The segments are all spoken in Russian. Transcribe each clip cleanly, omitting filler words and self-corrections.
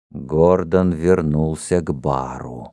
Гордон вернулся к бару.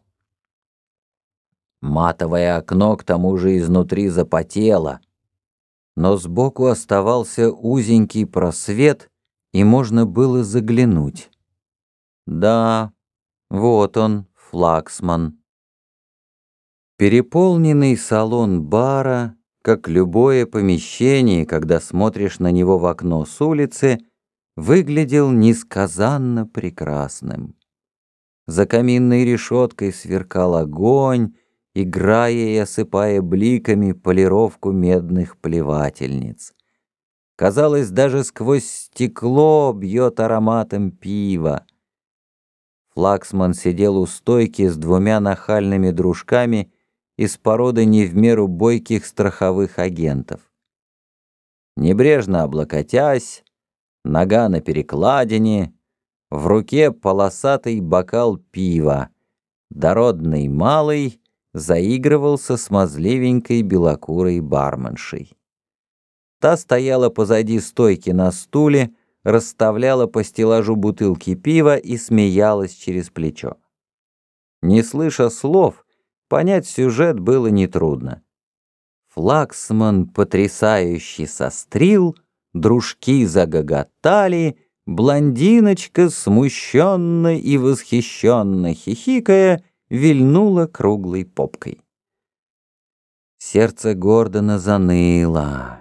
Матовое окно к тому же изнутри запотело, но сбоку оставался узенький просвет, и можно было заглянуть. Да, вот он, флагсман. Переполненный салон бара, как любое помещение, когда смотришь на него в окно с улицы, выглядел несказанно прекрасным. За каминной решеткой сверкал огонь, играя и осыпая бликами полировку медных плевательниц. Казалось, даже сквозь стекло бьет ароматом пива. Флагсман сидел у стойки с двумя нахальными дружками из породы не в меру бойких страховых агентов. Небрежно облокотясь, нога на перекладине, в руке полосатый бокал пива, дородный малый заигрывал со смазливенькой белокурой барменшей. Та стояла позади стойки на стуле, расставляла по стеллажу бутылки пива и смеялась через плечо. Не слыша слов, понять сюжет было нетрудно. Флагсман потрясающе сострил, дружки загоготали, блондиночка, смущенно и восхищенно хихикая, вильнула круглой попкой. Сердце Гордона заныло.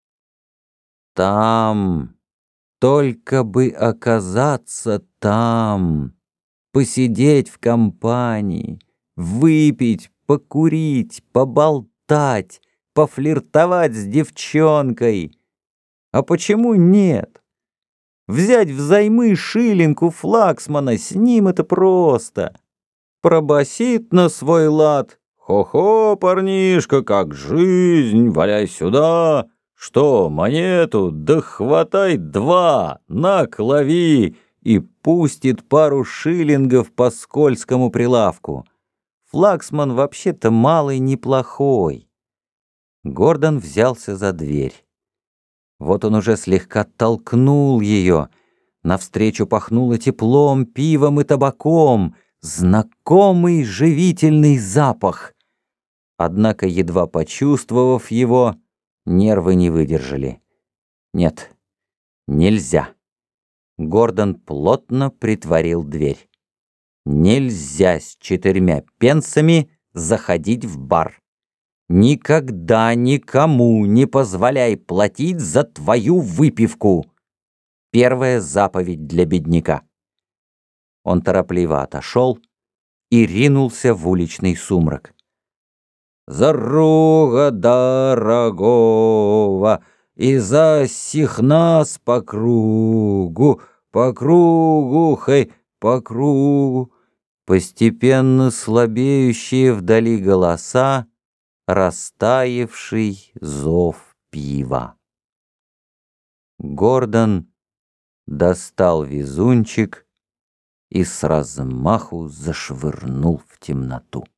Там, только бы оказаться там, посидеть в компании, выпить, покурить, поболтать, пофлиртовать с девчонкой. А почему нет? Взять взаймы шиллинг у флагсмана, с ним это просто. Пробасит на свой лад: «Хо-хо, парнишка, как жизнь, валяй сюда! Что, монету? Да хватай два, на, лови!» И пустит пару шиллингов по скользкому прилавку. Флагсман вообще-то малый неплохой. Гордон взялся за дверь. Вот он уже слегка толкнул ее. Навстречу пахнуло теплом, пивом и табаком. Знакомый живительный запах. Однако, едва почувствовав его, нервы не выдержали. Нет, нельзя. Гордон плотно притворил дверь. Нельзя с 4 пенсами заходить в бар. Никогда никому не позволяй платить за твою выпивку. Первая заповедь для бедняка. Он торопливо отошел и ринулся в уличный сумрак. «За друга дорогого и за сих нас по кругу, хей, по кругу». Постепенно слабеющие вдали голоса, растаявший зов пива. Гордон достал везунчик и с размаху зашвырнул в темноту.